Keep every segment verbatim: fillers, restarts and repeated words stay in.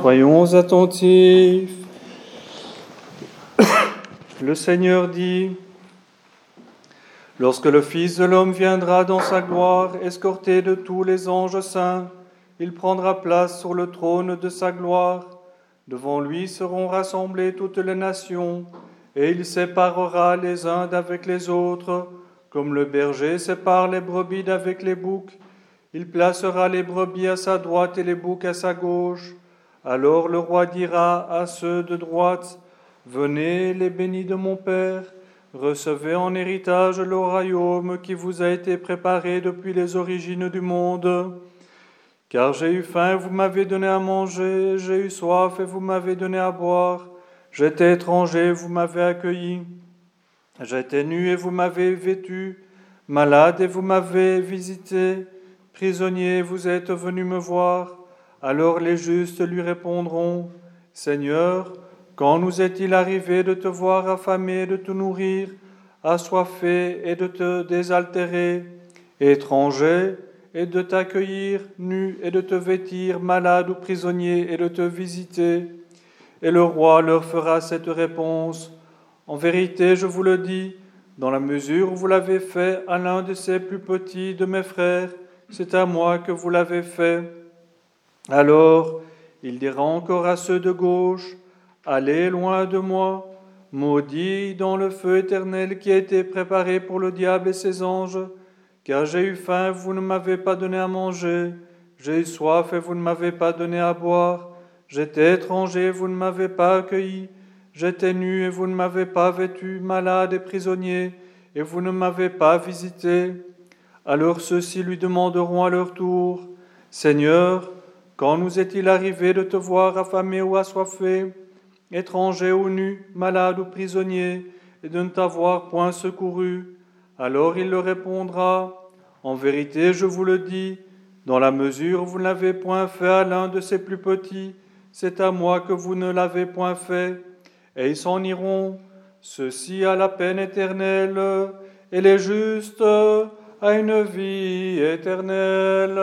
Soyons attentifs. Le Seigneur dit: lorsque le Fils de l'homme viendra dans sa gloire, escorté de tous les anges saints, il prendra place sur le trône de sa gloire. Devant lui seront rassemblées toutes les nations, et il séparera les uns d'avec les autres, comme le berger sépare les brebis d'avec les boucs. Il placera les brebis à sa droite et les boucs à sa gauche. Alors le roi dira à ceux de droite: venez, les bénis de mon Père, recevez en héritage le royaume qui vous a été préparé depuis les origines du monde. Car j'ai eu faim, vous m'avez donné à manger, j'ai eu soif et vous m'avez donné à boire. J'étais étranger, vous m'avez accueilli. J'étais nu et vous m'avez vêtu, malade et vous m'avez visité, prisonnier, vous êtes venu me voir. Alors les justes lui répondront: Seigneur, quand nous est-il arrivé de te voir affamé et de te nourrir, assoiffé et de te désaltérer, étranger et de t'accueillir, nu et de te vêtir, malade ou prisonnier et de te visiter? Et le roi leur fera cette réponse: en vérité, je vous le dis, dans la mesure où vous l'avez fait à l'un de ces plus petits de mes frères, c'est à moi que vous l'avez fait. Alors, il dira encore à ceux de gauche: allez loin de moi, maudits dans le feu éternel qui a été préparé pour le diable et ses anges, car j'ai eu faim, vous ne m'avez pas donné à manger, j'ai eu soif et vous ne m'avez pas donné à boire, j'étais étranger, vous ne m'avez pas accueilli, j'étais nu et vous ne m'avez pas vêtu, malade et prisonnier, et vous ne m'avez pas visité. Alors ceux-ci lui demanderont à leur tour: Seigneur, quand nous est-il arrivé de te voir affamé ou assoiffé, étranger ou nu, malade ou prisonnier, et de ne t'avoir point secouru? Alors il leur répondra: en vérité, je vous le dis, dans la mesure où vous ne l'avez point fait à l'un de ces plus petits, c'est à moi que vous ne l'avez point fait. Et ils s'en iront, ceux-ci à la peine éternelle, et les justes à une vie éternelle.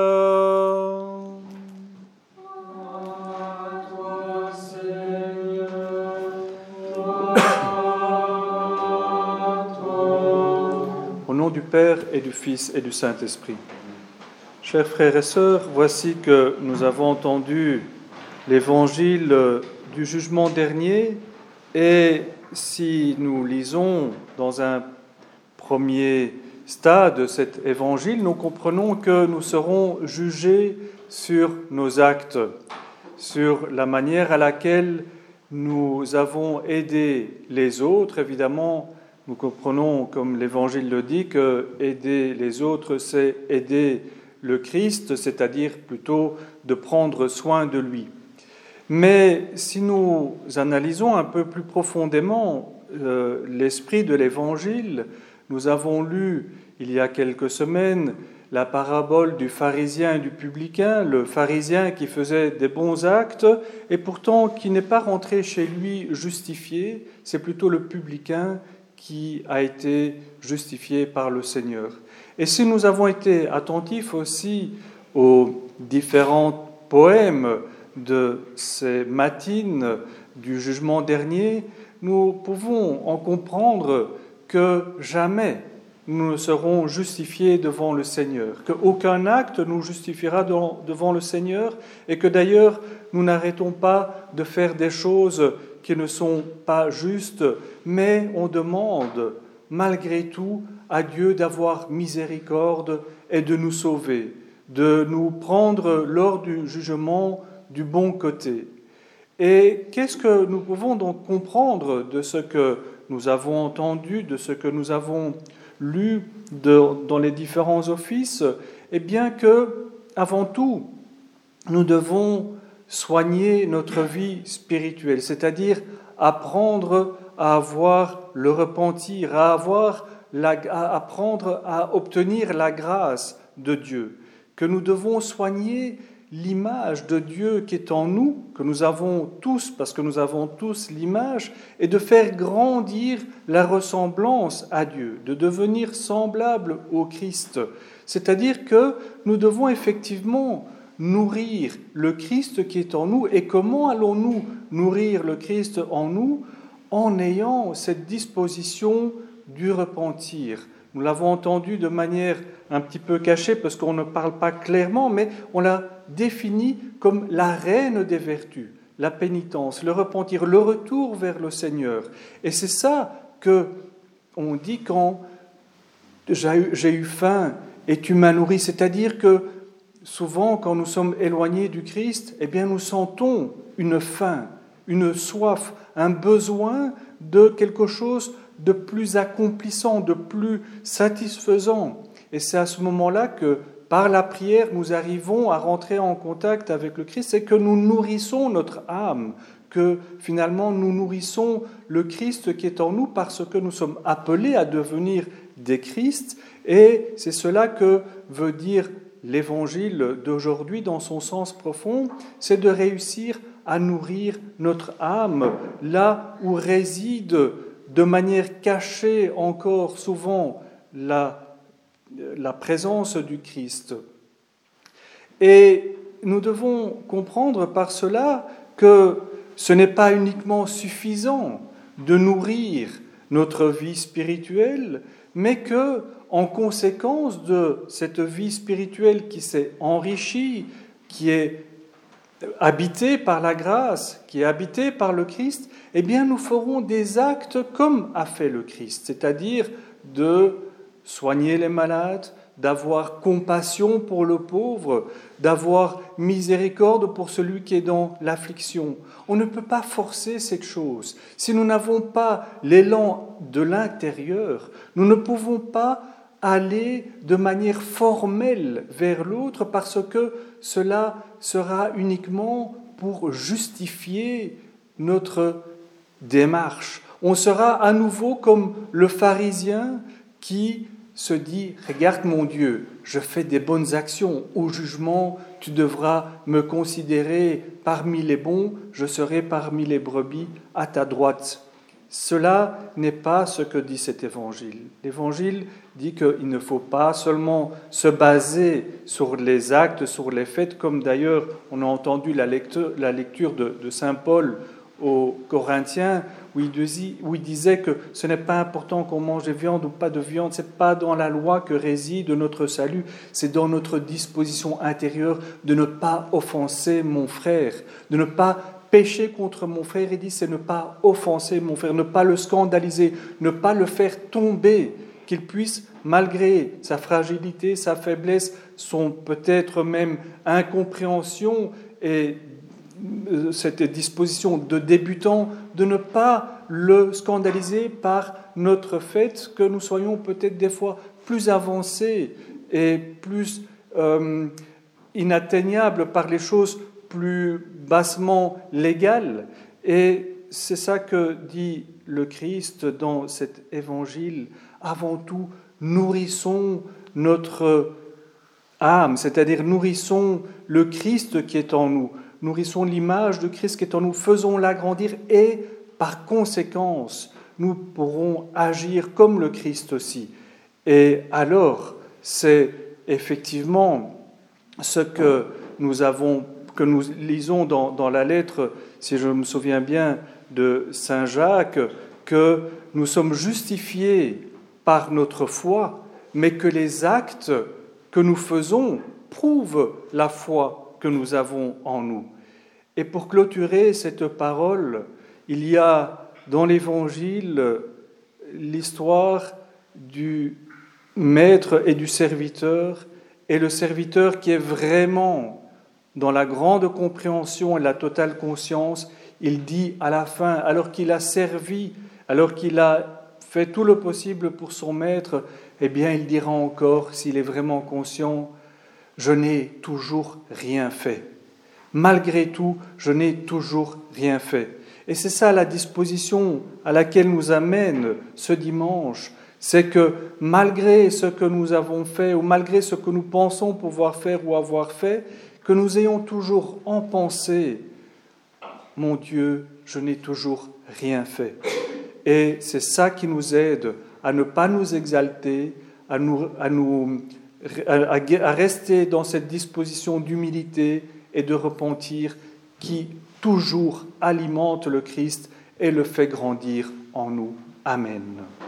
Au nom du Père et du Fils et du Saint-Esprit. Chers frères et sœurs, voici que nous avons entendu l'évangile du jugement dernier, et si nous lisons dans un premier stade cet évangile, nous comprenons que nous serons jugés sur nos actes, sur la manière à laquelle nous avons aidé les autres. Évidemment, nous comprenons, comme l'Évangile le dit, que aider les autres, c'est aider le Christ, c'est-à-dire plutôt de prendre soin de lui. Mais si nous analysons un peu plus profondément euh, l'esprit de l'Évangile, nous avons lu il y a quelques semaines la parabole du pharisien et du publicain, le pharisien qui faisait des bons actes et pourtant qui n'est pas rentré chez lui justifié, c'est plutôt le publicain qui a été justifié par le Seigneur. Et si nous avons été attentifs aussi aux différents poèmes de ces matines du jugement dernier, nous pouvons en comprendre que jamais nous ne serons justifiés devant le Seigneur, qu'aucun acte nous justifiera devant le Seigneur, et que d'ailleurs nous n'arrêtons pas de faire des choses qui ne sont pas justes, mais on demande malgré tout à Dieu d'avoir miséricorde et de nous sauver, de nous prendre lors du jugement du bon côté. Et qu'est-ce que nous pouvons donc comprendre de ce que nous avons entendu, de ce que nous avons lu de, dans les différents offices? Eh bien que, avant tout, nous devons soigner notre vie spirituelle, c'est-à-dire apprendre à avoir le repentir, à, avoir la, à apprendre à obtenir la grâce de Dieu, que nous devons soigner l'image de Dieu qui est en nous, que nous avons tous, parce que nous avons tous l'image, et de faire grandir la ressemblance à Dieu, de devenir semblable au Christ. C'est-à-dire que nous devons effectivement nourrir le Christ qui est en nous et comment allons-nous nourrir le Christ en nous en ayant cette disposition du repentir. Nous l'avons entendu de manière un petit peu cachée parce qu'on ne parle pas clairement, mais on l'a défini comme la reine des vertus, la pénitence, le repentir, le retour vers le Seigneur. Et c'est ça qu'on dit quand j'ai eu, j'ai eu faim et tu m'as nourri, c'est-à-dire que souvent quand nous sommes éloignés du Christ, eh bien nous sentons une faim, une soif, un besoin de quelque chose de plus accomplissant, de plus satisfaisant. Et c'est à ce moment-là que, par la prière, nous arrivons à rentrer en contact avec le Christ et que nous nourrissons notre âme, que finalement nous nourrissons le Christ qui est en nous parce que nous sommes appelés à devenir des Christ. Et c'est cela que veut dire l'Évangile d'aujourd'hui dans son sens profond, c'est de réussir à nourrir notre âme là où réside de manière cachée encore souvent la, la présence du Christ. Et nous devons comprendre par cela que ce n'est pas uniquement suffisant de nourrir notre vie spirituelle, mais que, en conséquence de cette vie spirituelle qui s'est enrichie, qui est habité par la grâce, qui est habité par le Christ, eh bien nous ferons des actes comme a fait le Christ, c'est-à-dire de soigner les malades, d'avoir compassion pour le pauvre, d'avoir miséricorde pour celui qui est dans l'affliction. On ne peut pas forcer cette chose. Si nous n'avons pas l'élan de l'intérieur, nous ne pouvons pas aller de manière formelle vers l'autre parce que cela sera uniquement pour justifier notre démarche. On sera à nouveau comme le pharisien qui se dit « Regarde mon Dieu, je fais des bonnes actions. Au jugement, tu devras me considérer parmi les bons, je serai parmi les brebis à ta droite. » Cela n'est pas ce que dit cet évangile. L'évangile dit qu'il ne faut pas seulement se baser sur les actes, sur les faits, comme d'ailleurs on a entendu la lecture, la lecture de, de saint Paul aux Corinthiens, où il, disait, où il disait que ce n'est pas important qu'on mange de viande ou pas de viande, ce n'est pas dans la loi que réside notre salut, c'est dans notre disposition intérieure de ne pas offenser mon frère, de ne pas pécher contre mon frère. Il dit c'est ne pas offenser mon frère, ne pas le scandaliser, ne pas le faire tomber, qu'il puisse, malgré sa fragilité, sa faiblesse, son peut-être même incompréhension et cette disposition de débutant, de ne pas le scandaliser par notre fait que nous soyons peut-être des fois plus avancés et plus euh, inatteignables par les choses plus bassement légales. Et c'est ça que dit le Christ dans cet évangile. Avant tout, nourrissons notre âme, c'est-à-dire nourrissons le Christ qui est en nous, nourrissons l'image de Christ qui est en nous, faisons-la grandir et par conséquence, nous pourrons agir comme le Christ aussi. Et alors, c'est effectivement ce que nous avons, que nous lisons dans, dans la lettre, si je me souviens bien, de saint Jacques, que nous sommes justifiés par notre foi, mais que les actes que nous faisons prouvent la foi que nous avons en nous. Et pour clôturer cette parole, il y a dans l'Évangile l'histoire du maître et du serviteur, et le serviteur qui est vraiment dans la grande compréhension et la totale conscience, il dit à la fin, alors qu'il a servi, alors qu'il a fait tout le possible pour son maître, eh bien il dira encore, s'il est vraiment conscient, « Je n'ai toujours rien fait. Malgré tout, je n'ai toujours rien fait. » Et c'est ça la disposition à laquelle nous amène ce dimanche, c'est que malgré ce que nous avons fait ou malgré ce que nous pensons pouvoir faire ou avoir fait, que nous ayons toujours en pensée « Mon Dieu, je n'ai toujours rien fait. » Et c'est ça qui nous aide à ne pas nous exalter, à nous, à nous à, à rester dans cette disposition d'humilité et de repentir qui toujours alimente le Christ et le fait grandir en nous. Amen.